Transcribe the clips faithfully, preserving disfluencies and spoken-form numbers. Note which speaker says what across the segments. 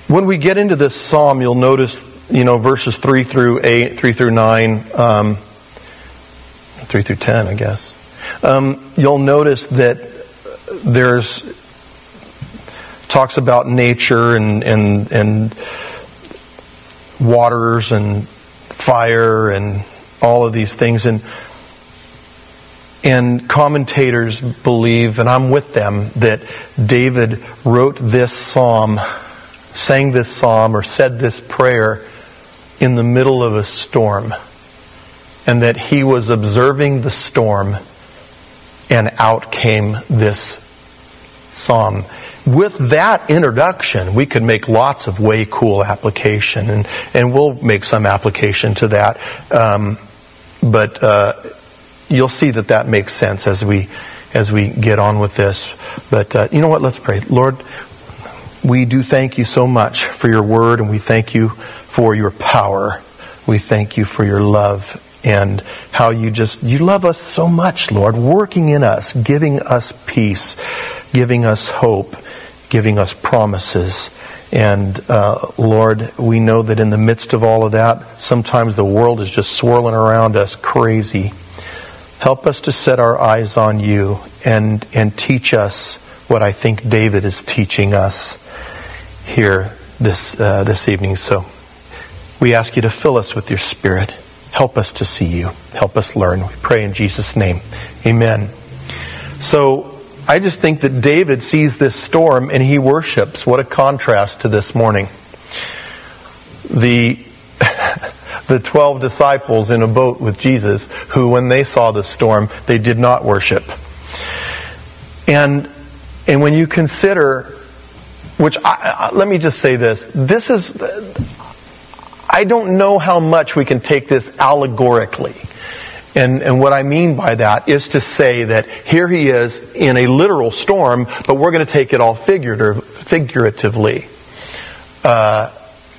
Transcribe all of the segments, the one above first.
Speaker 1: When we get into this psalm, you'll notice, you know, verses three through eight, three through nine, um, three through ten, I guess. Um, you'll notice that there's talks about nature and and and waters and fire and all of these things, and and commentators believe, and I'm with them, that David wrote this psalm, sang this psalm, or said this prayer in the middle of a storm, and that he was observing the storm, and out came this psalm. With that introduction, we could make lots of way cool application, and, and we'll make some application to that. Um, but uh, you'll see that that makes sense as we as we get on with this. But uh, you know what? Let's pray. Lord, we do thank you so much for your word, and we thank you for your power. We thank you for your love and how you just, you love us so much, Lord, working in us, giving us peace, giving us hope, giving us promises. And uh, Lord, we know that in the midst of all of that, sometimes the world is just swirling around us crazy. Help us to set our eyes on you and and teach us what I think David is teaching us here this uh, this evening. So we ask you to fill us with your Spirit. Help us to see you. Help us learn. We pray in Jesus' name. Amen. So I just think that David sees this storm and he worships. What a contrast to this morning. The the twelve disciples in a boat with Jesus, who when they saw the storm, they did not worship. And and when you consider, which I, I, let me just say this, this is, I don't know how much we can take this allegorically. And, and what I mean by that is to say that here he is in a literal storm, but we're going to take it all figurative, figuratively. Uh,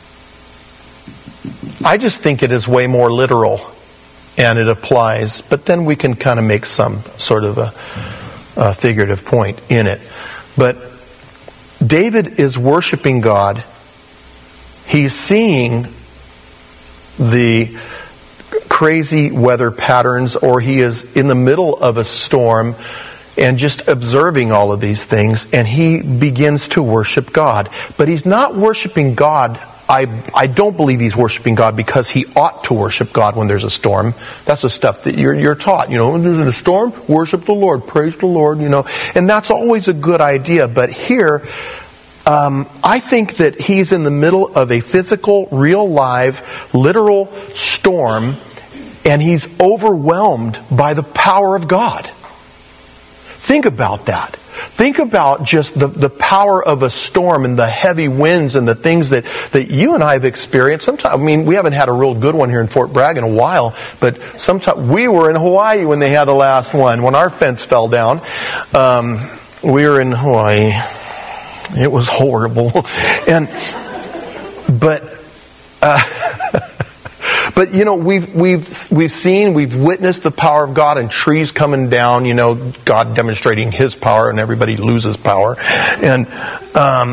Speaker 1: I just think it is way more literal, and it applies, but then we can kind of make some sort of a, a figurative point in it. But David is worshiping God. He's seeing the crazy weather patterns, or he is in the middle of a storm and just observing all of these things, and he begins to worship God. But he's not worshiping God. I I don't believe he's worshiping God because he ought to worship God when there's a storm. That's the stuff that you're you're taught. You know, when there's a storm, worship the Lord, praise the Lord, you know. And that's always a good idea. But here, um, I think that he's in the middle of a physical, real, live, literal storm, and he's overwhelmed by the power of God. Think about that. Think about just the, the power of a storm and the heavy winds and the things that, that you and I have experienced. Sometimes, I mean, we haven't had a real good one here in Fort Bragg in a while, but sometimes we were in Hawaii when they had the last one, when our fence fell down. Um, we were in Hawaii. It was horrible. And, but, uh, But you know, we've we've we've seen, we've witnessed the power of God and trees coming down. You know, God demonstrating His power, and everybody loses power. And um,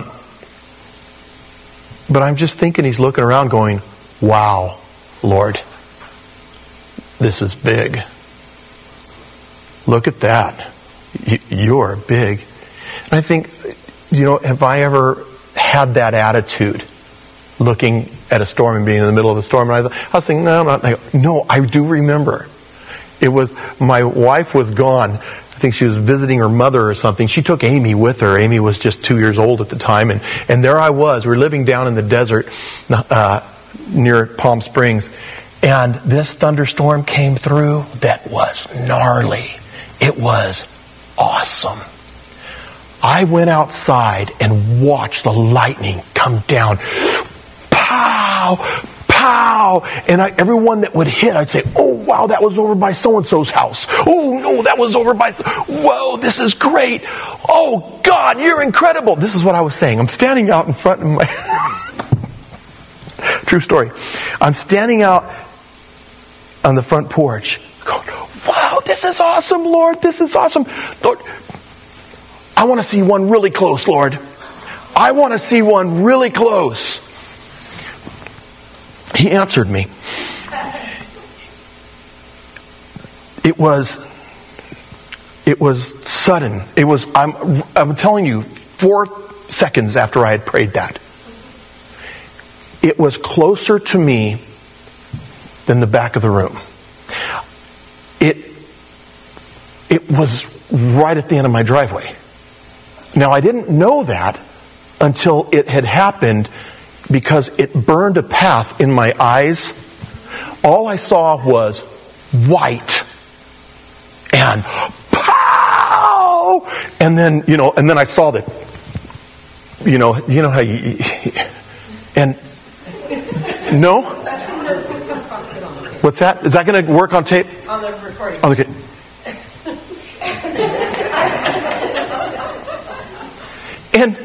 Speaker 1: but I'm just thinking, He's looking around, going, "Wow, Lord, this is big. Look at that. You're big." And I think, you know, have I ever had that attitude? Looking at a storm and being in the middle of a storm, and I, I was thinking, no, I'm not. I go, no, I do remember. It was, my wife was gone. I think she was visiting her mother or something. She took Amy with her. Amy was just two years old at the time, and and there I was. We were living down in the desert uh, near Palm Springs, and this thunderstorm came through that was gnarly. It was awesome. I went outside and watched the lightning come down. Pow! Pow! And I, everyone that would hit, I'd say, "Oh, wow, that was over by so-and-so's house. Oh, no, that was over by... So- Whoa, this is great. Oh, God, you're incredible." This is what I was saying. I'm standing out in front of my... True story. I'm standing out on the front porch going, "Wow, this is awesome, Lord. This is awesome. Lord, I want to see one really close, Lord." I want to see one really close. He answered me. It was, it was sudden. It was, I'm, I'm telling you, four seconds after I had prayed that. It was closer to me than the back of the room. It, it was right at the end of my driveway. Now, I didn't know that until it had happened, because it burned a path in my eyes. All I saw was white. And pow! And then, you know, and then I saw that, you know, you know how you, and, no? What's that? Is that going to work on tape?
Speaker 2: On the recording.
Speaker 1: Oh, okay. And,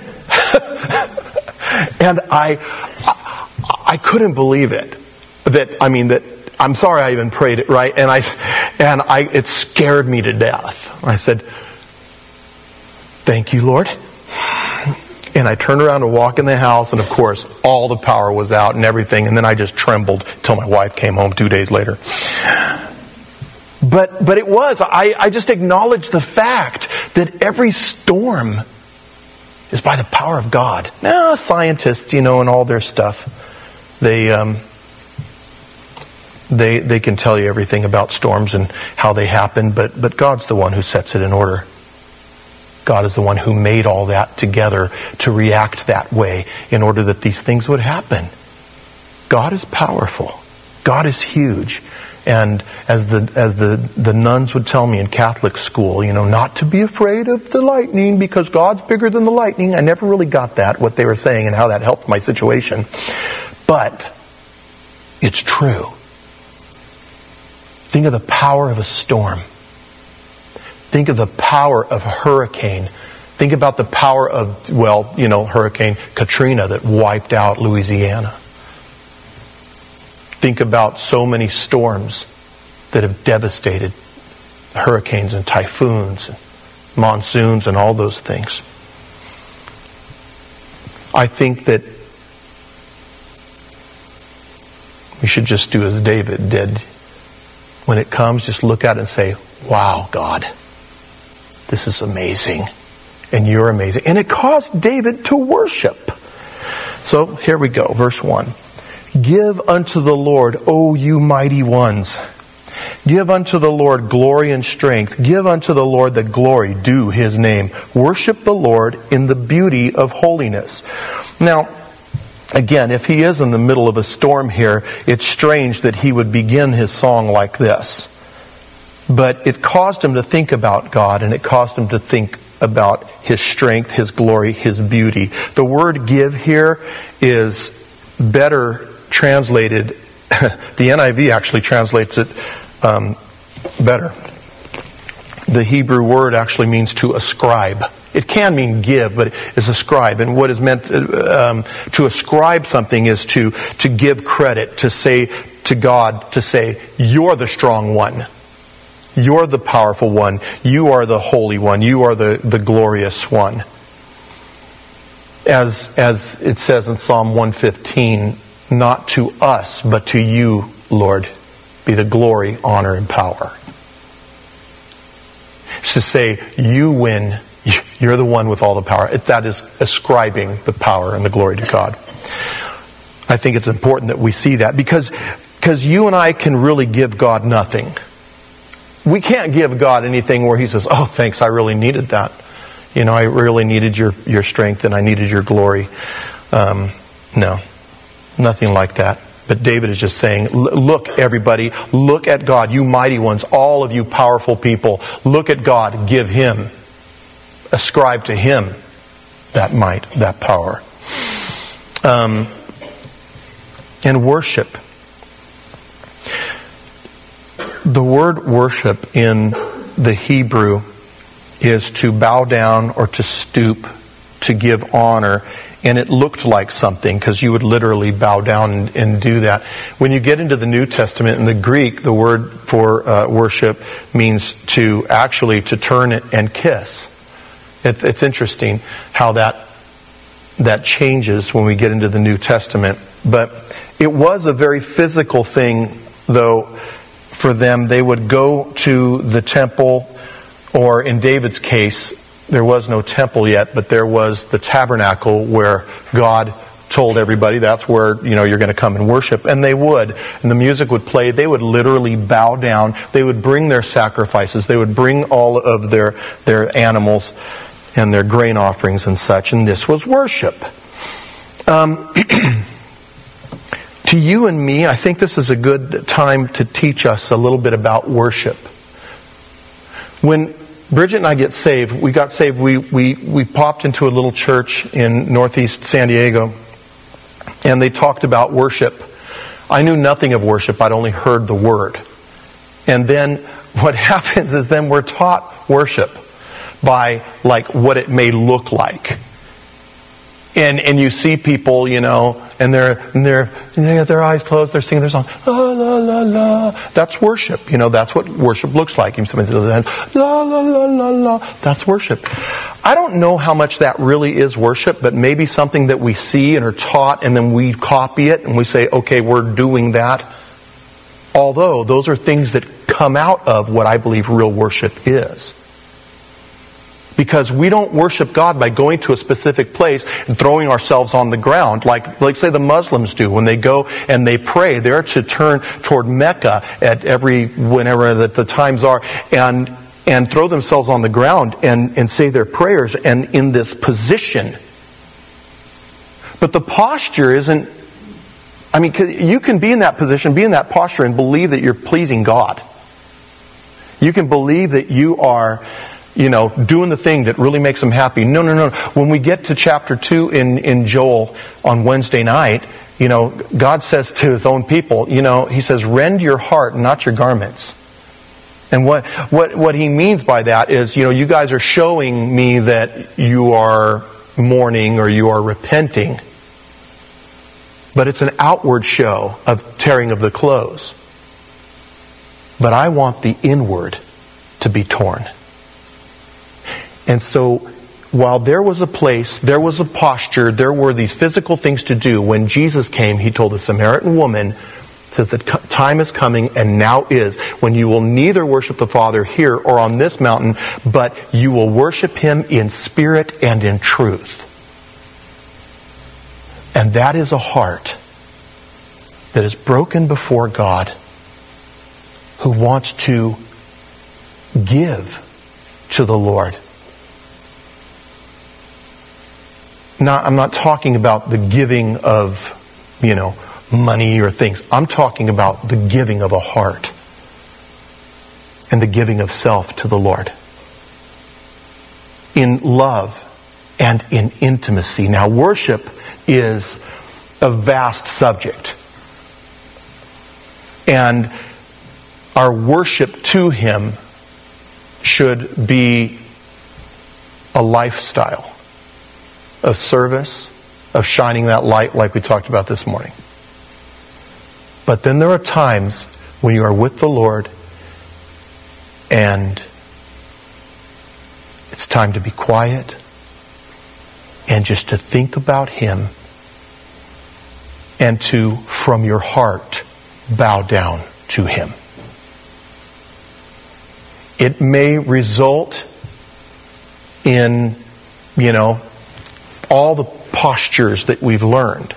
Speaker 1: and I, I, I couldn't believe it. That, I mean, that, I'm sorry I even prayed it, right? And I, and I, it scared me to death. I said, "Thank you, Lord." And I turned around to walk in the house, and of course, all the power was out and everything. And then I just trembled till my wife came home two days later. But, but it was, I, I just acknowledged the fact that every storm is by the power of God. Now, scientists, you know, and all their stuff, they, um, they, they can tell you everything about storms and how they happen, but, but God's the one who sets it in order. God is the one who made all that together to react that way in order that these things would happen. God is powerful. God is huge. And as the as the, the nuns would tell me in Catholic school, you know, not to be afraid of the lightning because God's bigger than the lightning. I never really got that, what they were saying and how that helped my situation. But it's true. Think of the power of a storm. Think of the power of a hurricane. Think about the power of, well, you know, Hurricane Katrina that wiped out Louisiana. Think about so many storms that have devastated hurricanes and typhoons and monsoons and all those things. I think that we should just do as David did. When it comes, just look at it and say, "Wow, God. This is amazing. And you're amazing." And it caused David to worship. So here we go, verse one. "Give unto the Lord, O you mighty ones. Give unto the Lord glory and strength. Give unto the Lord the glory due his name. Worship the Lord in the beauty of holiness." Now, again, if he is in the middle of a storm here, it's strange that he would begin his song like this. But it caused him to think about God, and it caused him to think about his strength, his glory, his beauty. The word "give" here is better translated. The N I V actually translates it um, better. The Hebrew word actually means to ascribe. It can mean give, but it's ascribe. And what is meant um, to ascribe something is to, to give credit, to say to God, to say, "You're the strong one. You're the powerful one. You are the holy one. You are the, the glorious one." As, as it says in Psalm one fifteen, "Not to us, but to you, Lord, be the glory, honor, and power." It's to say, you win. You're the one with all the power. That is ascribing the power and the glory to God. I think it's important that we see that because, because you and I can really give God nothing. We can't give God anything where he says, "Oh, thanks, I really needed that. You know, I really needed your, your strength and I needed your glory." Um, no, nothing like that. But David is just saying, look, everybody, look at God, you mighty ones, all of you powerful people. Look at God, give him, ascribe to him that might, that power. Um, and worship. The word worship in the Hebrew is to bow down or to stoop, to give honor. And it looked like something because you would literally bow down and, and do that. When you get into the New Testament, in the Greek, the word for uh, worship means to actually to turn and kiss. It's, it's interesting how that that changes when we get into the New Testament. But it was a very physical thing, though, for them. They would go to the temple, or in David's case, there was no temple yet, but there was the tabernacle where God told everybody that's where, you know, you're going to come and worship. And they would. And the music would play. They would literally bow down. They would bring their sacrifices. They would bring all of their, their animals and their grain offerings and such. And this was worship. Um, to you and me, I think this is a good time to teach us a little bit about worship. When Bridget and I get saved, we got saved, we, we, we popped into a little church in northeast San Diego, and they talked about worship. I knew nothing of worship, I'd only heard the word. And then what happens is then we're taught worship by like what it may look like. And and you see people, you know, and they're and they're they got their eyes closed, they're singing their song, la la la la. That's worship, you know. That's what worship looks like. You somebody does that, la la la la la. That's worship. I don't know how much that really is worship, but maybe something that we see and are taught, and then we copy it and we say, okay, we're doing that. Although those are things that come out of what I believe real worship is. Because we don't worship God by going to a specific place and throwing ourselves on the ground like, like say the Muslims do when they go and they pray. They're to turn toward Mecca at every, whenever the, the times are, and and throw themselves on the ground and, and say their prayers and in this position. But the posture isn't, I mean, you can be in that position, be in that posture and believe that you're pleasing God. You can believe that you are, you know, doing the thing that really makes them happy. No, no, no. When we get to chapter two in, in Joel on Wednesday night, you know, God says to His own people, you know, He says, rend your heart, not your garments. And what, what, what He means by that is, you know, you guys are showing me that you are mourning or you are repenting. But it's an outward show of tearing of the clothes. But I want the inward to be torn. And so, while there was a place, there was a posture, there were these physical things to do. When Jesus came, He told the Samaritan woman, says that time is coming and now is, when you will neither worship the Father here or on this mountain, but you will worship Him in spirit and in truth. And that is a heart that is broken before God, who wants to give to the Lord. Not, I'm not talking about the giving of, you know, money or things. I'm talking about the giving of a heart and the giving of self to the Lord in love and in intimacy. Now, worship is a vast subject, and our worship to Him should be a lifestyle of service, of shining that light like we talked about this morning. But then there are times when you are with the Lord and it's time to be quiet and just to think about Him and to, from your heart, bow down to Him. It may result in, you know, all the postures that we've learned.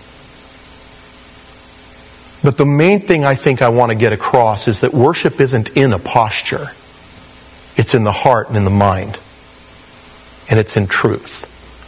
Speaker 1: But the main thing I think I want to get across is that worship isn't in a posture. It's in the heart and in the mind. And it's in truth.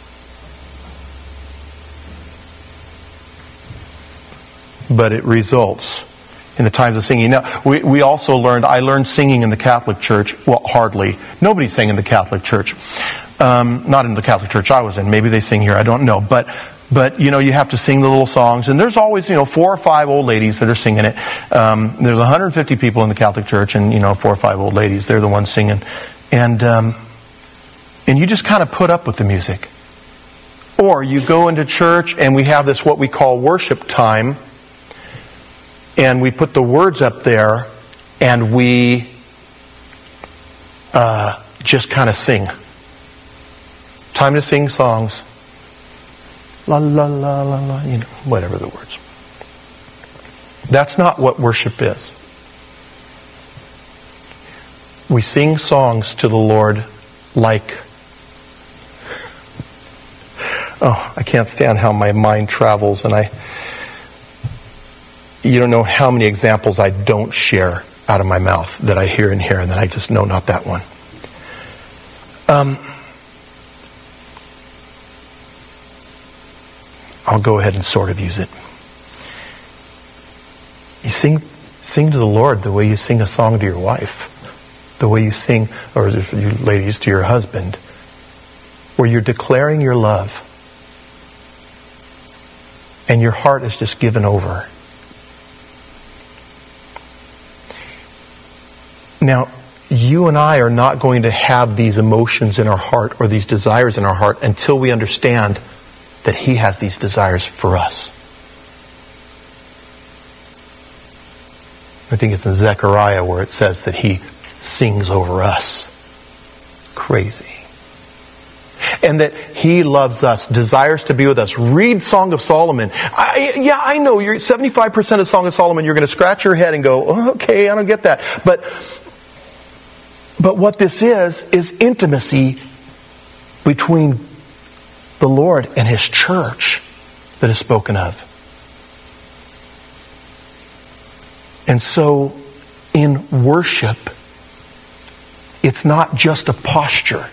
Speaker 1: But it results in the times of singing. Now, we, we also learned, I learned singing in the Catholic Church. Well, hardly. Nobody sang in the Catholic Church. Um, not in the Catholic Church I was in. Maybe they sing here. I don't know. But, but you know, you have to sing the little songs. And there's always, you know, four or five old ladies that are singing it. Um, there's one hundred fifty people in the Catholic Church, and, you know, four or five old ladies. They're the ones singing. And, um, and you just kind of put up with the music. Or you go into church and we have this what we call worship time. And we put the words up there and we uh, just kind of sing. Time to sing songs. La la la la la, you know, whatever the words. That's not what worship is. We sing songs to the Lord like, oh, I can't stand how my mind travels, and I, you don't know how many examples I don't share out of my mouth that I hear and hear, and then I just know not that one. Um, I'll go ahead and sort of use it. You sing, sing to the Lord the way you sing a song to your wife, the way you sing, or you ladies, to your husband, where you're declaring your love, and your heart is just given over. Now, you and I are not going to have these emotions in our heart or these desires in our heart until we understand that He has these desires for us. I think it's in Zechariah where it says that He sings over us. Crazy. And that He loves us, desires to be with us. Read Song of Solomon. I, yeah, I know you're seventy-five percent of Song of Solomon, you're going to scratch your head and go, oh, okay, I don't get that. But, but what this is, is intimacy between the Lord and His church that is spoken of. And so, in worship, it's not just a posture.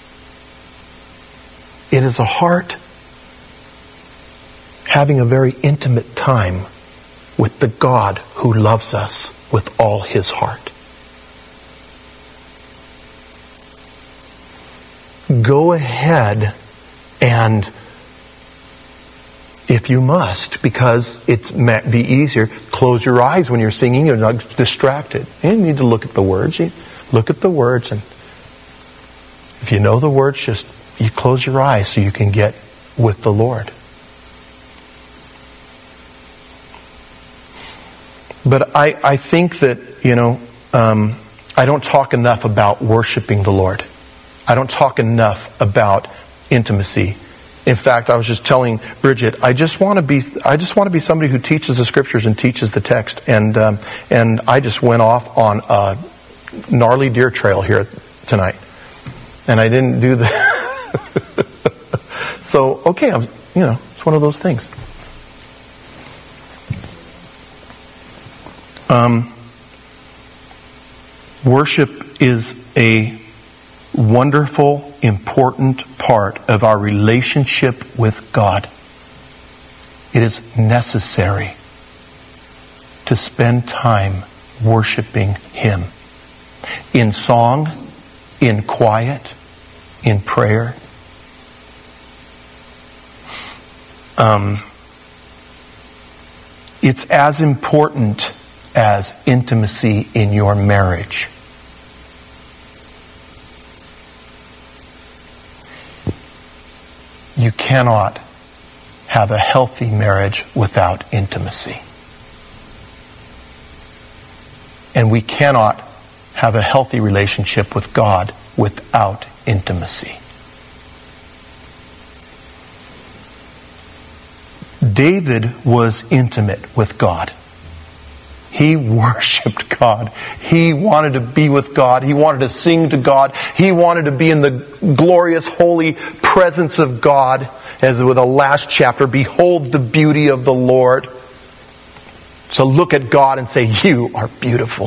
Speaker 1: It is a heart having a very intimate time with the God who loves us with all His heart. Go ahead and, if you must, because it might be easier, close your eyes when you're singing. You're not distracted. You need to look at the words. You look at the words, and if you know the words, just you close your eyes so you can get with the Lord. But I, I think that, you know, um, I don't talk enough about worshiping the Lord. I don't talk enough about intimacy. In fact, I was just telling Bridget, I just want to be, I just want to be somebody who teaches the Scriptures and teaches the text. And um, and I just went off on a gnarly deer trail here tonight, and I didn't do the. So okay, I'm, you know, it's one of those things. Um, worship is a wonderful, important part of our relationship with God. It is necessary to spend time worshiping Him in song, in quiet, in prayer. Um, it's as important as intimacy in your marriage. You cannot have a healthy marriage without intimacy. And we cannot have a healthy relationship with God without intimacy. David was intimate with God. He worshipped God. He wanted to be with God. He wanted to sing to God. He wanted to be in the glorious, holy presence of God. As with the last chapter, behold the beauty of the Lord. So look at God and say, you are beautiful.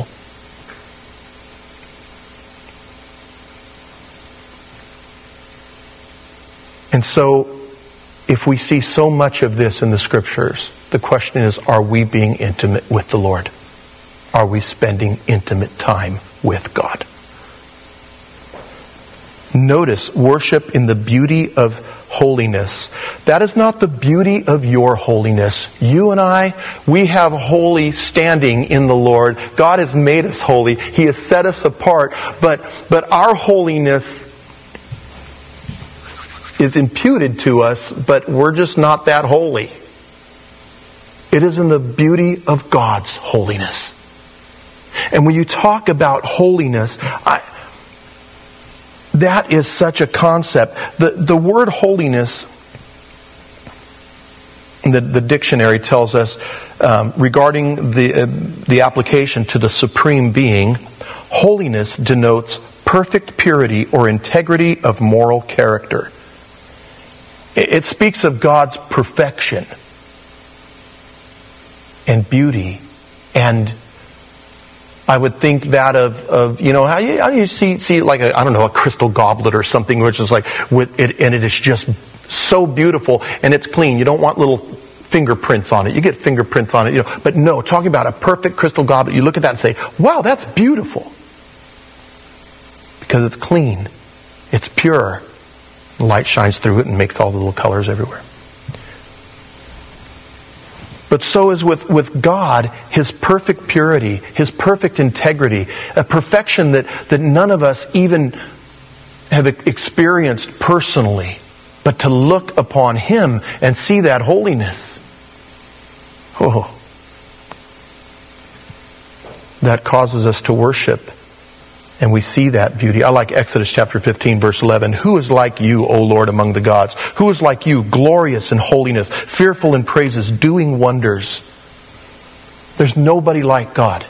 Speaker 1: And so, if we see so much of this in the Scriptures, the question is, are we being intimate with the Lord? Are we spending intimate time with God? Notice worship in the beauty of holiness. That is not the beauty of your holiness. You and I, we have holy standing in the Lord. God has made us holy. He has set us apart. But, but our holiness is imputed to us, but we're just not that holy. It is in the beauty of God's holiness. And when you talk about holiness, I, that is such a concept. The, the word holiness the, the dictionary tells us um, regarding the, uh, the application to the Supreme Being, holiness denotes perfect purity or integrity of moral character. It, it speaks of God's perfection and beauty, and I would think that of, of you know, how you, how you see, see like a, I don't know, a crystal goblet or something, which is like, with it, and it is just so beautiful, and it's clean. You don't want little fingerprints on it. You get fingerprints on it, you know. But no, talking about a perfect crystal goblet, you look at that and say, wow, that's beautiful. Because it's clean. It's pure. The light shines through it and makes all the little colors everywhere. But so is with, with God, His perfect purity, His perfect integrity, a perfection that, that none of us even have experienced personally. But to look upon Him and see that holiness, oh, that causes us to worship. And we see that beauty. I like Exodus chapter fifteen, verse eleven. Who is like you, O Lord, among the gods? Who is like you, glorious in holiness, fearful in praises, doing wonders? There's nobody like God.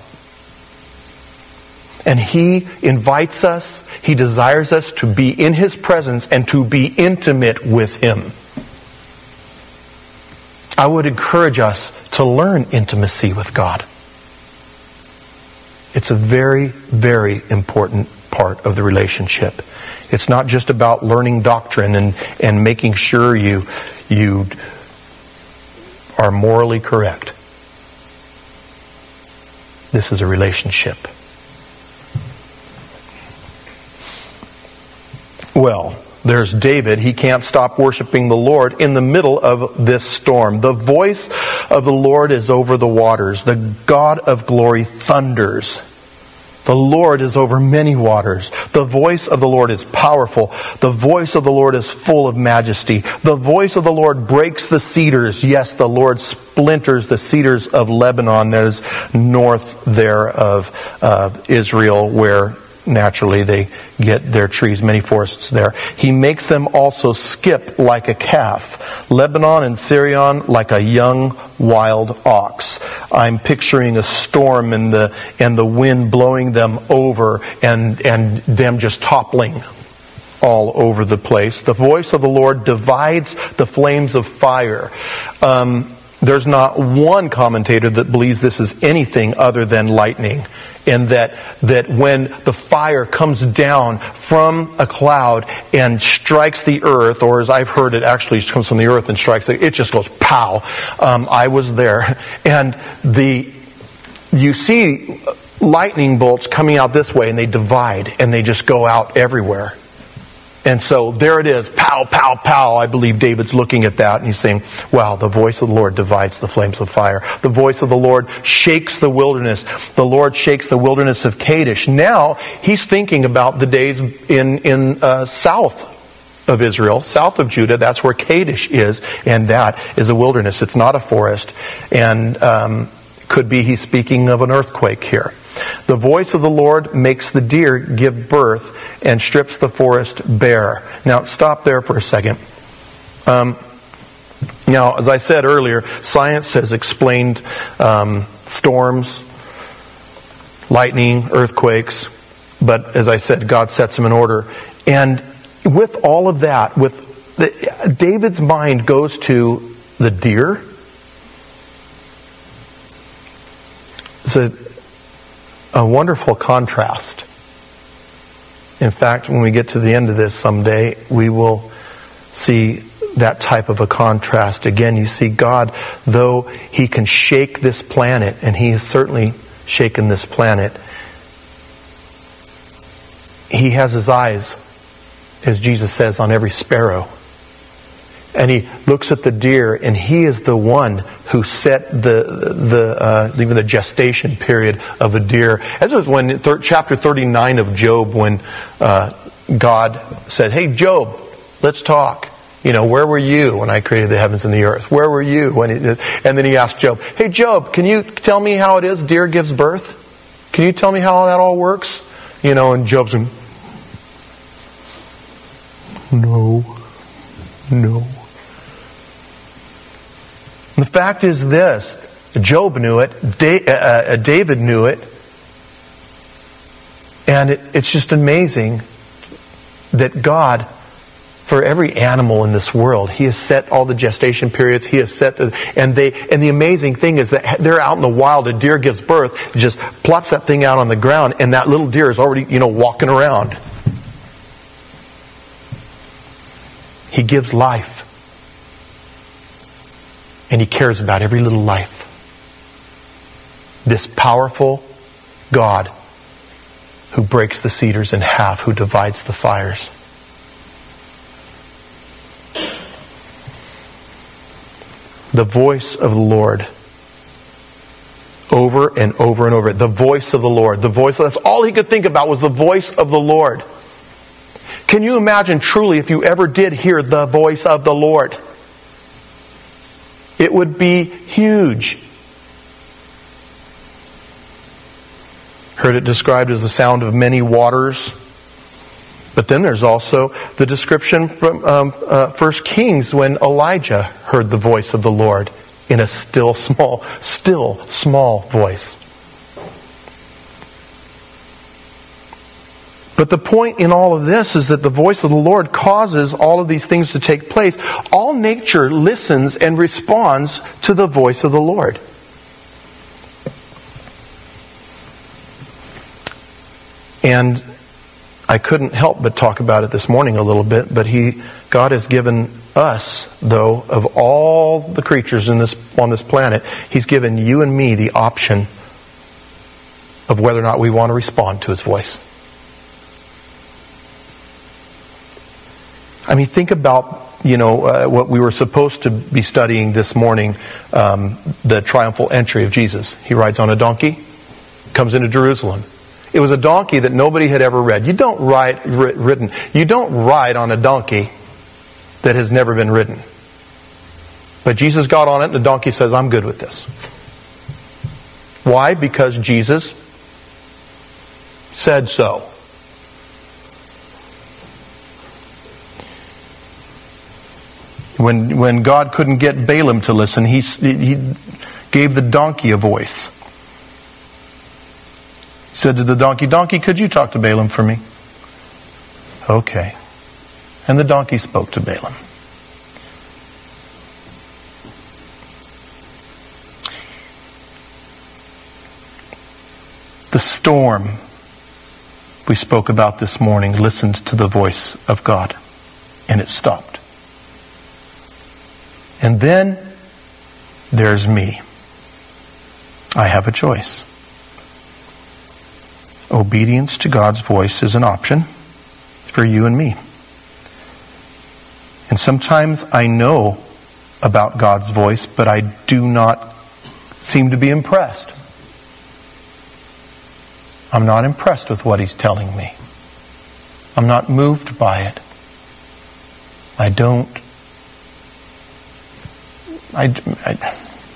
Speaker 1: And He invites us, He desires us to be in His presence and to be intimate with Him. I would encourage us to learn intimacy with God. It's a very, very important part of the relationship. It's not just about learning doctrine and, and making sure you, you are morally correct. This is a relationship. Well, there's David. He can't stop worshiping the Lord in the middle of this storm. The voice of the Lord is over the waters. The God of glory thunders. The Lord is over many waters. The voice of the Lord is powerful. The voice of the Lord is full of majesty. The voice of the Lord breaks the cedars. Yes, the Lord splinters the cedars of Lebanon, that is north there of uh, Israel, where naturally they get their trees, many forests there. He makes them also skip like a calf. Lebanon and Sirion like a young wild ox. I'm picturing a storm and the and the wind blowing them over and, and them just toppling all over the place. The voice of the Lord divides the flames of fire. Um, there's not one commentator that believes this is anything other than lightning. And that, that when the fire comes down from a cloud and strikes the earth, or as I've heard it actually comes from the earth and strikes it, it just goes pow. Um, I was there. And the you see lightning bolts coming out this way and they divide and they just go out everywhere. And so there it is, pow, pow, pow. I believe David's looking at that and he's saying, wow, the voice of the Lord divides the flames of fire. The voice of the Lord shakes the wilderness. The Lord shakes the wilderness of Kadesh. Now he's thinking about the days in, in uh, south of Israel, south of Judah. That's where Kadesh is, and that is a wilderness. It's not a forest. And um, could be he's speaking of an earthquake here. The voice of the Lord makes the deer give birth and strips the forest bare. Now, stop there for a second. Um, now, as I said earlier, science has explained um, storms, lightning, earthquakes, but as I said, God sets them in order. And with all of that, with the, David's mind goes to the deer. It's a A wonderful contrast. In fact, when we get to the end of this someday, we will see that type of a contrast. Again, you see God, though He can shake this planet, and He has certainly shaken this planet, He has His eyes, as Jesus says, on every sparrow. And He looks at the deer, and He is the one who set the the uh, even the gestation period of a deer. As was when thir- chapter thirty-nine of Job, when uh, God said, "Hey, Job, let's talk. You know, where were you when I created the heavens and the earth? Where were you when?" It, and then He asked Job, "Hey, Job, can you tell me how it is deer gives birth? Can you tell me how that all works?" You know, and Job's like, "No, no." The fact is this, Job knew it, David knew it, and it, it's just amazing that God, for every animal in this world, He has set all the gestation periods, He has set the, and they, and the amazing thing is that they're out in the wild, a deer gives birth, just plops that thing out on the ground, and that little deer is already, you know, walking around. He gives life. And He cares about every little life. This powerful God who breaks the cedars in half, who divides the fires. The voice of the Lord. Over and over and over. The voice of the Lord. The voice, that's all he could think about was the voice of the Lord. Can you imagine truly if you ever did hear the voice of the Lord? It would be huge. Heard it described as the sound of many waters. But then there's also the description from um, uh, First Kings when Elijah heard the voice of the Lord in a still small, still small voice. But the point in all of this is that the voice of the Lord causes all of these things to take place. All nature listens and responds to the voice of the Lord. And I couldn't help but talk about it this morning a little bit, but he, God has given us, though, of all the creatures in this on this planet, He's given you and me the option of whether or not we want to respond to His voice. I mean, think about, you know, uh, what we were supposed to be studying this morning, um, the triumphal entry of Jesus. He rides on a donkey, comes into Jerusalem. It was a donkey that nobody had ever read. You don't ride, ridden. You don't ride on a donkey that has never been ridden. But Jesus got on it and the donkey says, I'm good with this. Why? Because Jesus said so. When when God couldn't get Balaam to listen, he, he gave the donkey a voice. He said to the donkey, Donkey, could you talk to Balaam for me? Okay. And the donkey spoke to Balaam. The storm we spoke about this morning listened to the voice of God, and it stopped. And then there's me. I have a choice. Obedience to God's voice is an option for you and me. And sometimes I know about God's voice, but I do not seem to be impressed. I'm not impressed with what He's telling me. I'm not moved by it. I don't I, I,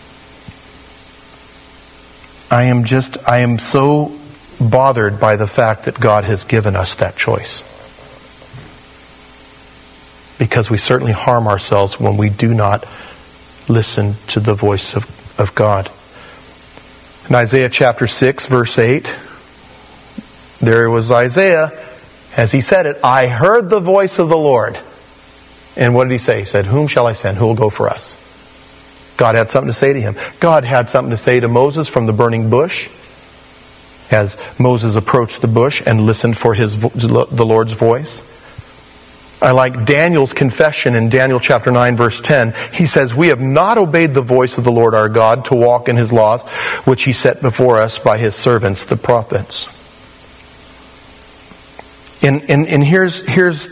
Speaker 1: I am just, I am so bothered by the fact that God has given us that choice. Because we certainly harm ourselves when we do not listen to the voice of, of God. In Isaiah chapter six, verse eight, there was Isaiah, as he said it, I heard the voice of the Lord. And what did he say? He said, whom shall I send? Who will go for us? God had something to say to him. God had something to say to Moses from the burning bush. As Moses approached the bush and listened for his the Lord's voice. I like Daniel's confession in Daniel chapter nine, verse ten. He says, we have not obeyed the voice of the Lord our God to walk in His laws, which He set before us by His servants, the prophets. And, and, and here's, here's,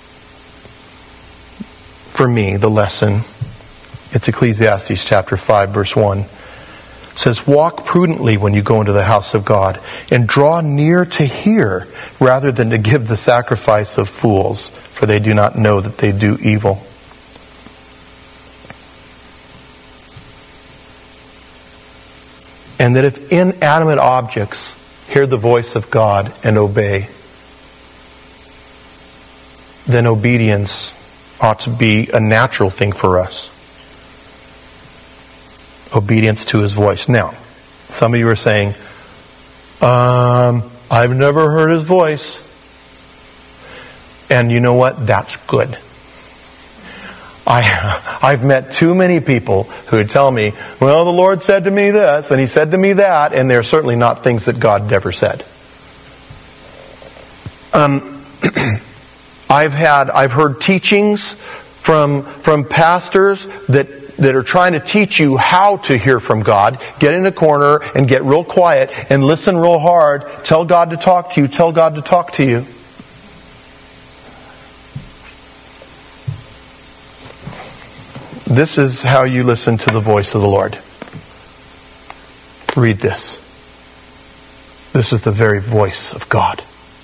Speaker 1: for me, the lesson. It's Ecclesiastes chapter five, verse one. It says, walk prudently when you go into the house of God, and draw near to hear, rather than to give the sacrifice of fools, for they do not know that they do evil. And that if inanimate objects hear the voice of God and obey, then obedience ought to be a natural thing for us. Obedience to his voice. Now, some of you are saying, um, I've never heard his voice. And you know what? That's good. I, I've met too many people who tell me, well, the Lord said to me this, and He said to me that, and they're certainly not things that God never said. Um, I've had, I've heard teachings from, from pastors that that are trying to teach you how to hear from God. Get in a corner and get real quiet and listen real hard. Tell God to talk to you. Tell God to talk to you. This is how you listen to the voice of the Lord. Read this. This is the very voice of God.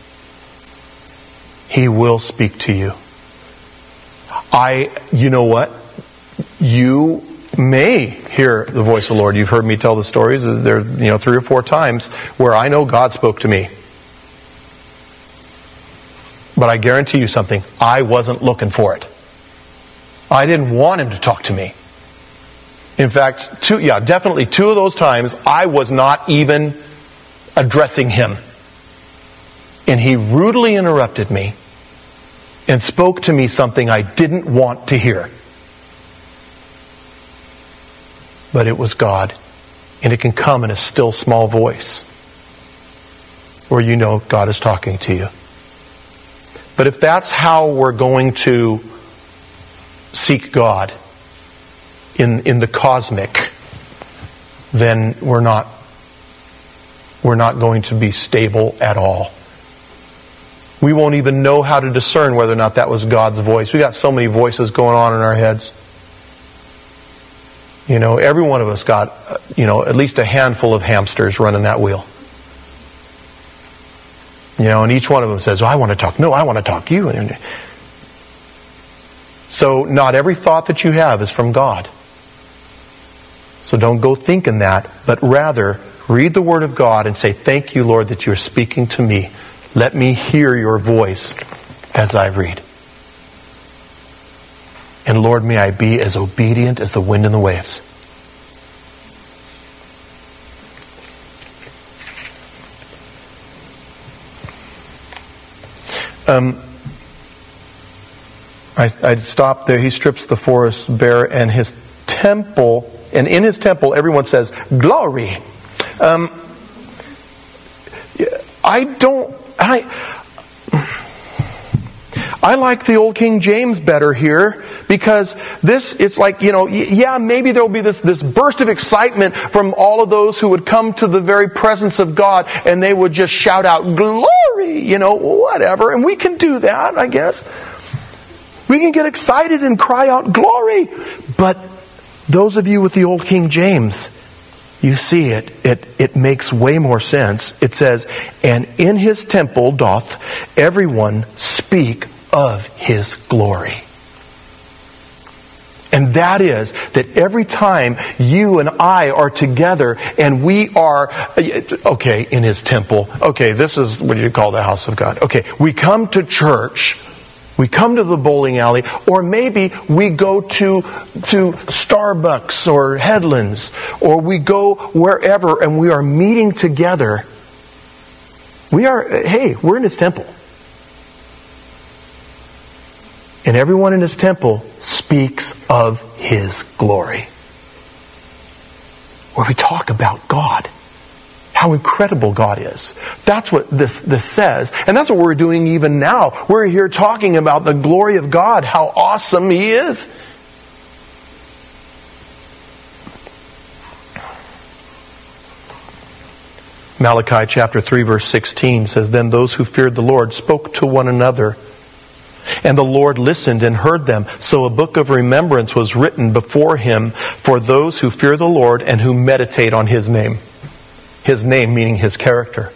Speaker 1: He will speak to you. I, you know what? You may hear the voice of the Lord. You've heard me tell the stories. There, you know, three or four times where I know God spoke to me. But I guarantee you something. I wasn't looking for it. I didn't want Him to talk to me. In fact, two, yeah, definitely two of those times I was not even addressing Him. And He rudely interrupted me and spoke to me something I didn't want to hear. But it was God. And it can come in a still small voice where you know God is talking to you. But if that's how we're going to seek God in, in the cosmic, then we're not, we're not going to be stable at all. We won't even know how to discern whether or not that was God's voice. We got so many voices going on in our heads. You know, every one of us got, you know, at least a handful of hamsters running that wheel. You know, and each one of them says, oh, I want to talk. No, I want to talk. You. So not every thought that you have is from God. So don't go thinking that, but rather read the Word of God and say, thank you, Lord, that you're speaking to me. Let me hear your voice as I read. And Lord, may I be as obedient as the wind and the waves. Um, I, I stopped there. He strips the forest bare, and his temple, and in his temple, everyone says, glory. Um, I don't, I, I like the old King James better here, because this, it's like, you know, yeah, maybe there will be this, this burst of excitement from all of those who would come to the very presence of God, and they would just shout out, glory, you know, whatever. And we can do that, I guess. We can get excited and cry out, glory. But those of you with the old King James, you see it, it, it makes way more sense. It says, and in his temple doth everyone speak of his glory. And that is that every time you and I are together and we are, okay, in his temple, okay, this is what you call the house of God. Okay, we come to church, we come to the bowling alley, or maybe we go to, to Starbucks or Headlands, or we go wherever and we are meeting together. We are, hey, we're in his temple. And everyone in his temple speaks of his glory. Where we talk about God. How incredible God is. That's what this, this says. And that's what we're doing even now. We're here talking about the glory of God. How awesome He is. Malachi chapter three verse sixteen says, then those who feared the Lord spoke to one another. And the Lord listened and heard them. So a book of remembrance was written before Him for those who fear the Lord and who meditate on His name. His name meaning His character.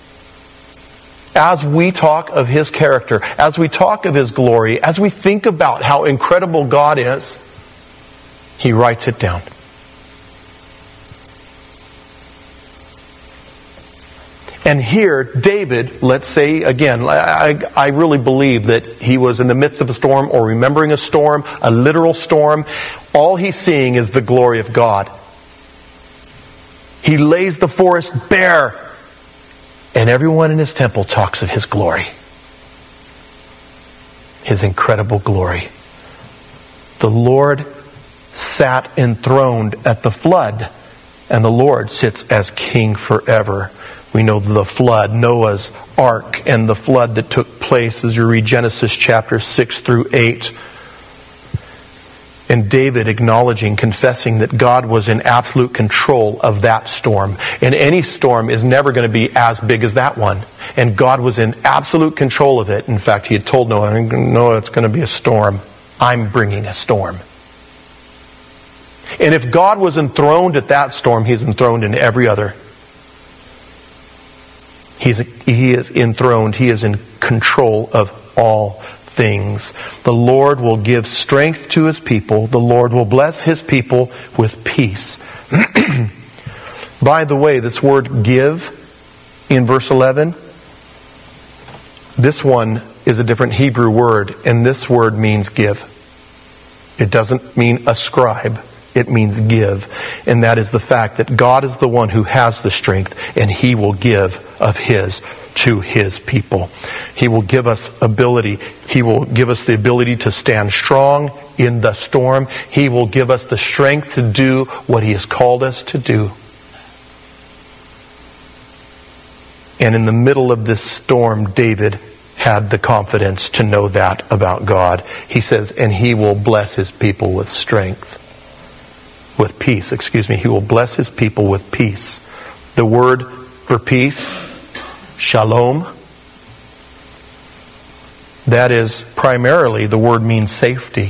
Speaker 1: As we talk of His character, as we talk of His glory, as we think about how incredible God is, He writes it down. And here, David, let's say again, I, I really believe that he was in the midst of a storm or remembering a storm, a literal storm. All he's seeing is the glory of God. He lays the forest bare. And everyone in his temple talks of his glory. His incredible glory. The Lord sat enthroned at the flood, and the Lord sits as king forever. We know the flood, Noah's ark, and the flood that took place as you read Genesis chapter six through eight. And David acknowledging, confessing that God was in absolute control of that storm. And any storm is never going to be as big as that one. And God was in absolute control of it. In fact, he had told Noah, Noah, it's going to be a storm. I'm bringing a storm. And if God was enthroned at that storm, He's enthroned in every other. He's, he is enthroned. He is in control of all things. The Lord will give strength to His people. The Lord will bless His people with peace. By the way, this word give in verse eleven, this one is a different Hebrew word, and this word means give. It doesn't mean ascribe. It means give. And that is the fact that God is the one who has the strength, and He will give of His to His people. He will give us ability. He will give us the ability to stand strong in the storm. He will give us the strength to do what He has called us to do. And in the middle of this storm, David had the confidence to know that about God. He says, and He will bless His people with strength. With peace, excuse me. He will bless His people with peace. The word for peace, shalom, that is primarily, the word means safety.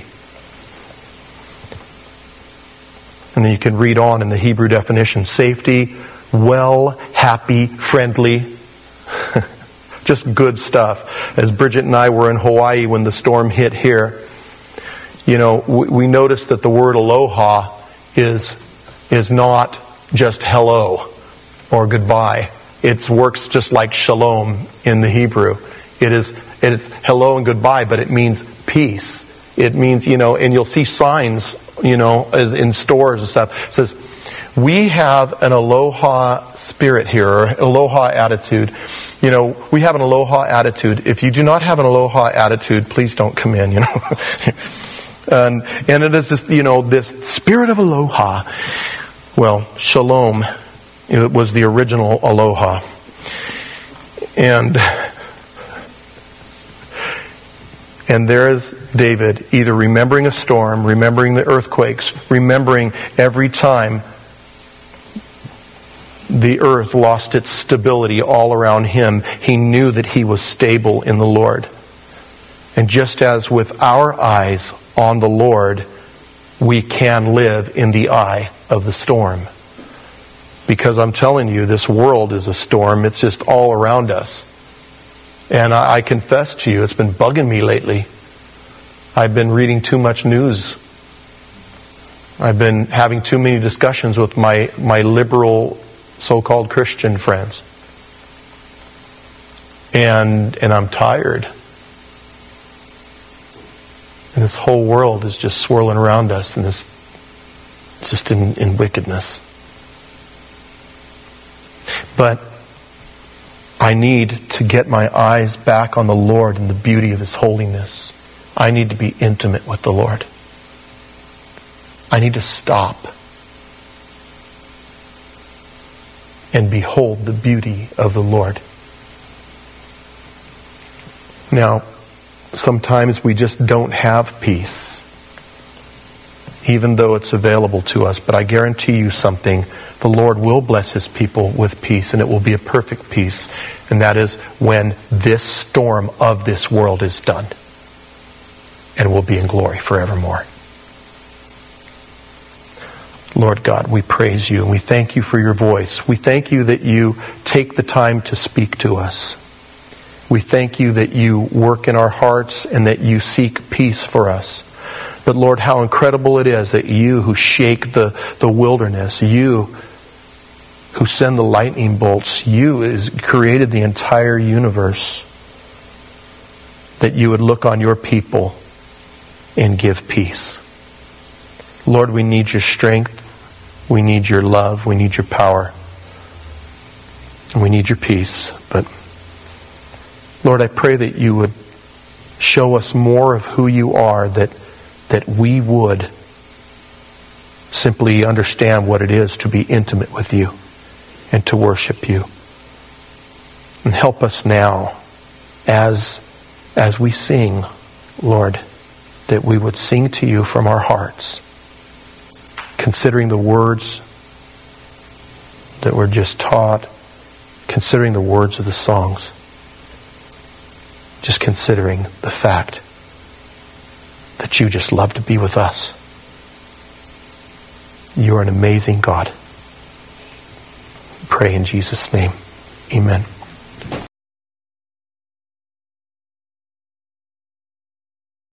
Speaker 1: And then you can read on in the Hebrew definition, safety, well, happy, friendly, just good stuff. As Bridget and I were in Hawaii when the storm hit here, you know, we, we noticed that the word aloha is is not just hello or goodbye. It works just like shalom in the Hebrew. It is it is hello and goodbye, but it means peace. It means, you know, and you'll see signs, you know, as in stores and stuff. It says, we have an aloha spirit here, or aloha attitude. You know, we have an aloha attitude. If you do not have an aloha attitude, please don't come in, you know. And, and it is this, you know, this spirit of aloha. Well, shalom, it was the original aloha. And, and there is David either remembering a storm, remembering the earthquakes, remembering every time the earth lost its stability all around him. He knew that he was stable in the Lord. And just as with our eyes on the Lord, we can live in the eye of the storm. Because I'm telling you, this world is a storm. It's just all around us. And I, I confess to you, it's been bugging me lately. I've been reading too much news. I've been having too many discussions with my, my liberal so-called Christian friends. And, and I'm tired. And this whole world is just swirling around us, and this just in, in wickedness. But I need to get my eyes back on the Lord and the beauty of His holiness. I need to be intimate with the Lord. I need to stop and behold the beauty of the Lord. Now, sometimes we just don't have peace, even though it's available to us. But I guarantee you something. The Lord will bless His people with peace, and it will be a perfect peace. And that is when this storm of this world is done. And we'll be in glory forevermore. Lord God, we praise You, and we thank You for Your voice. We thank You that You take the time to speak to us. We thank You that You work in our hearts and that You seek peace for us. But Lord, how incredible it is that You who shake the, the wilderness, You who send the lightning bolts, You has created the entire universe, that You would look on Your people and give peace. Lord, we need Your strength. We need Your love. We need Your power. And we need your peace. But Lord, I pray that you would show us more of who you are, that that we would simply understand what it is to be intimate with you and to worship you. And help us now as as we sing, Lord, that we would sing to you from our hearts, considering the words that were just taught, considering the words of the songs, just considering the fact that you just love to be with us. You are an amazing God. Pray in Jesus' name. Amen.